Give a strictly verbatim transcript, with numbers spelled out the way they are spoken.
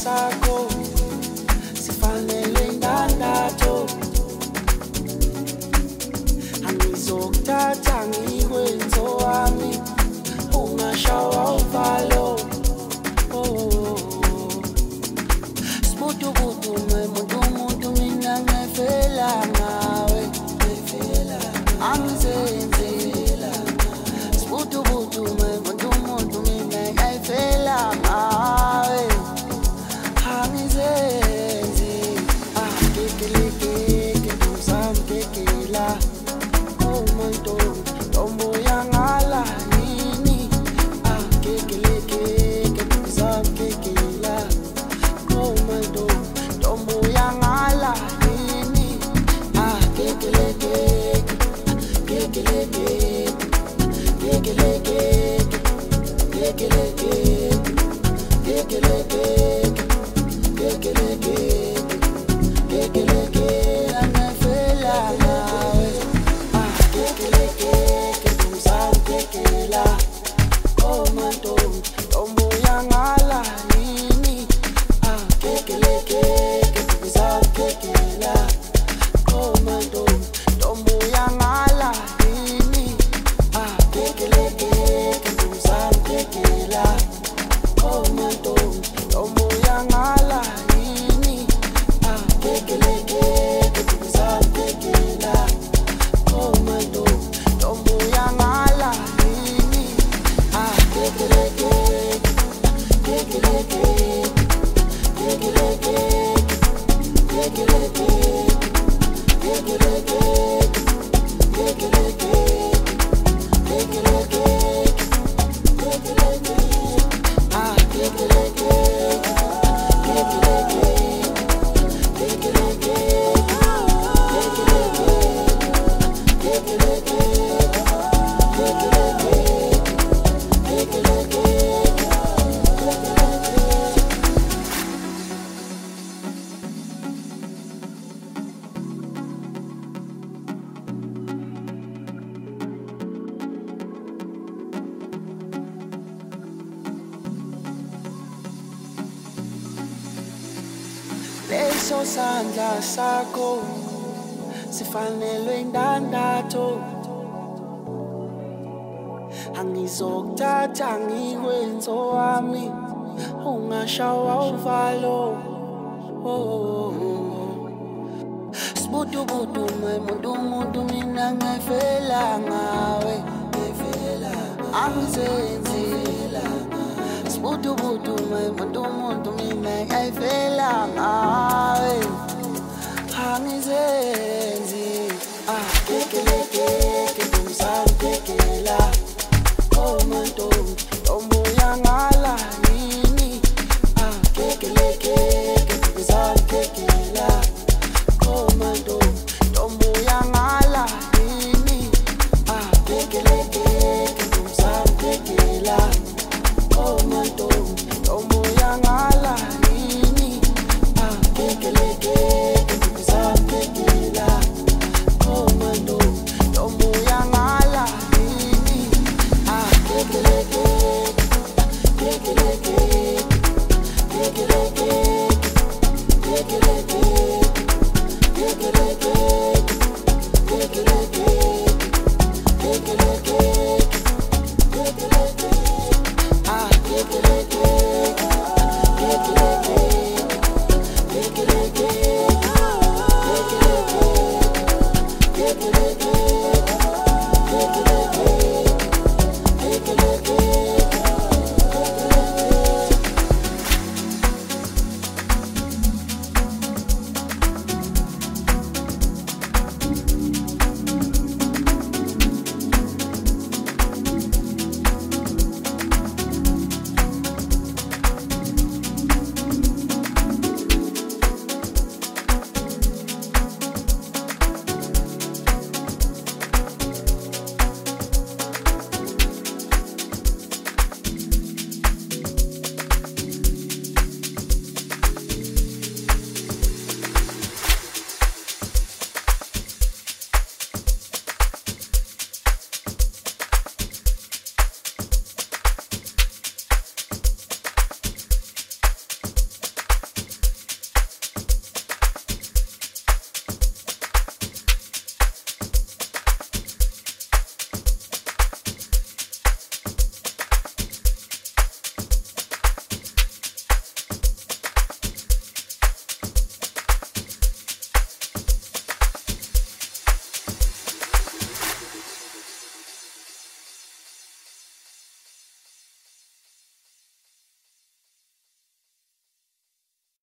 sakho sifanele indandatho angizokuthatha ngikwenze wami ungashawa uvalo sbutu butu muntu muntu mina ngefela ngawe ngefela angizenze sbutu butu muntu muntu mina ngefela ngawe angizenze ah kekele keke tusam kekela oh muntu tombo yangala nini ah kekele keke tusam kekela oh muntu tombo yangala nini ah kekele keke kekele keke kekele keke kekele keke kekele leso sandla sakho sifanelwe indandatho angizokuthatha ngikwenze wami ungashawa uvalo sbutu butu muntu muntu mina ngefela ngawe ngefela angizenze sbutu butu muntu muntu mina ngefela ngawe angizenze ah kekele keke tumsam kekela oh muntu tombo yangala nini ah kekele keke tumsam kekela oh muntu tombo yangala nini ah kekele keke tumsam kekela oh muntu tombo yangala nini ah kekele keke tumsam kekela oh muntu tombo yangala nini ah kekele keke kekele keke kekele keke kekele kekele kekele kekele ah kekele kekele kekele kekele